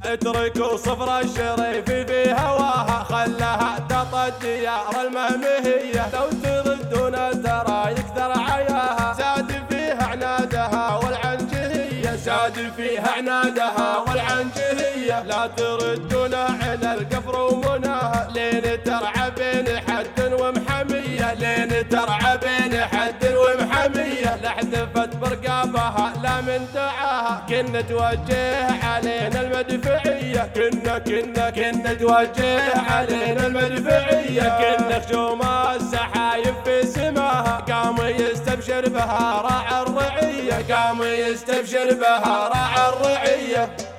اتركوا صفر الشريف في هواها، خلها تطى الديار المهمهية، لو تردون ترى يكثر عياها، زاد فيها عنادها والعنجهية، زاد فيها عنادها والعنجهية، لا تردون على القفر ومناها، لين ترعى بين حد ومحمية، لين ترعى بين حد ومحمية، لحذفت برقابها لا من دعاها، كنا توجه علينا المدفعية، كنا توجه علينا المدفعية، كنا خشوم السحايب في سماها، قام يستبشر بها راعى الرعية، قام يستبشر بها راعى الرعية.